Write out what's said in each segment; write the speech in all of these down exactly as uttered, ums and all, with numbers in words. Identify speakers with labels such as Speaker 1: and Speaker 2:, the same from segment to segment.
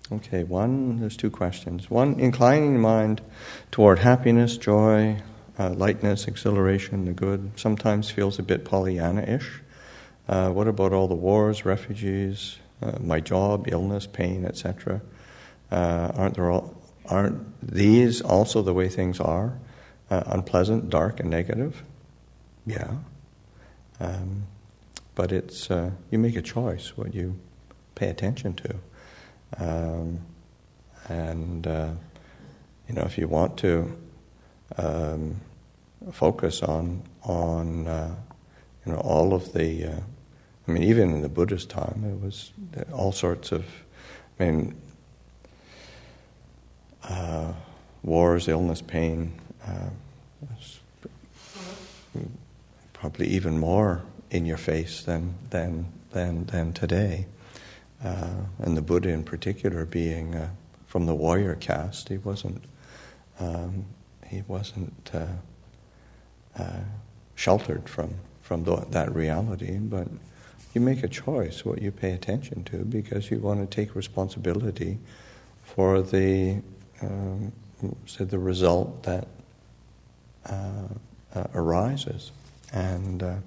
Speaker 1: Okay, one, there's two questions. One, inclining the mind toward happiness, joy, uh, lightness, exhilaration, the good, sometimes feels a bit Pollyanna-ish. Uh, what about all the wars, refugees, uh, my job, illness, pain, et cetera? Uh, aren't there all, aren't these also the way things are? Uh, unpleasant, dark, and negative? Yeah. Um, but it's uh, you make a choice what you pay attention to. Um, and, uh, you know, if you want to um, focus on, on uh, you know, all of the, uh, I mean, even in the Buddha's time, it was all sorts of, I mean, uh, wars, illness, pain, uh, probably even more in your face than, than, than, than today. Uh, and the Buddha in particular being uh, from the warrior caste, he wasn't um, he wasn't uh, uh, sheltered from from the, that reality. But you make a choice what you pay attention to because you want to take responsibility for the um, so the result that uh, uh, arises. And uh,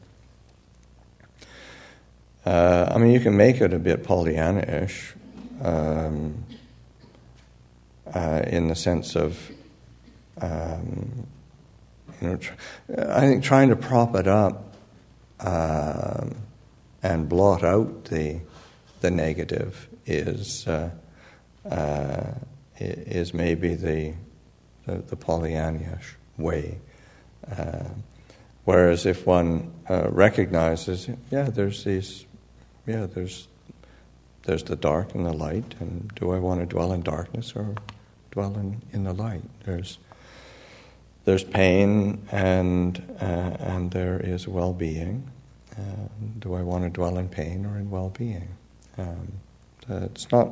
Speaker 1: Uh, I mean, you can make it a bit Pollyanna-ish um, uh, in the sense of, um, you know, tr- I think trying to prop it up uh, and blot out the the negative is uh, uh, is maybe the the, the Pollyanna-ish way. Uh, whereas if one uh, recognizes, yeah, there's these. Yeah, there's there's the dark and the light, and do I want to dwell in darkness or dwell in, in the light? There's there's pain and uh, and there is well-being. Uh, do I want to dwell in pain or in well-being? Um, uh, it's not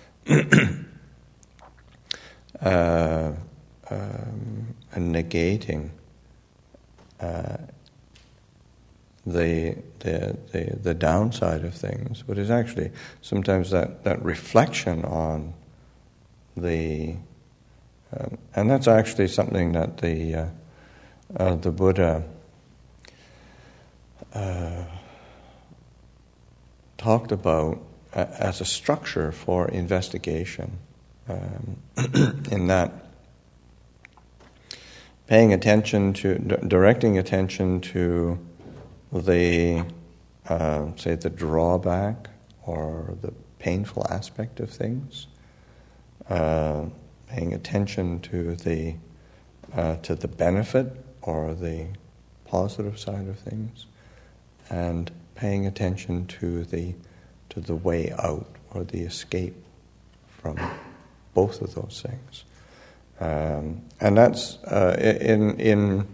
Speaker 1: uh, um, a negating Uh, The, the the the downside of things, but it's actually sometimes that, that reflection on the, um, and that's actually something that the uh, uh, the Buddha uh, talked about as a structure for investigation. Um, in that, paying attention to, d- directing attention to the, uh, say, the drawback or the painful aspect of things, uh, paying attention to the uh, to the benefit or the positive side of things, and paying attention to the to the way out or the escape from both of those things, um, and that's uh, in in.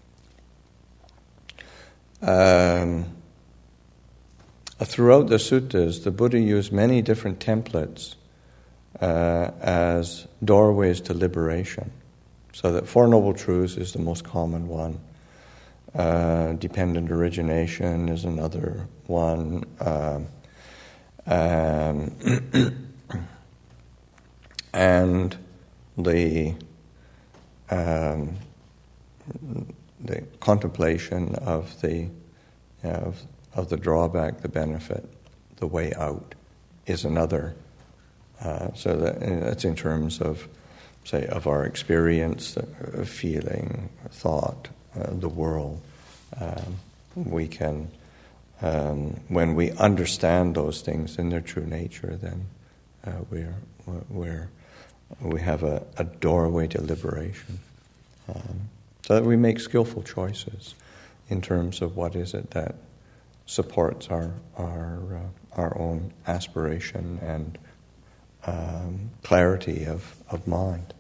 Speaker 1: Um, throughout the suttas, the Buddha used many different templates uh, as doorways to liberation. So that Four Noble Truths is the most common one. Uh, dependent origination is another one. Uh, um, and the um, the contemplation of the of, of the drawback, the benefit, the way out is another. Uh, so that, that's in terms of, say, of our experience, uh, feeling, thought, uh, the world. Um, we can, um, when we understand those things in their true nature, then uh, we're we're we have a, a doorway to liberation. Um, So that we make skillful choices in terms of what is it that supports our our uh, our own aspiration and um, clarity of, of mind.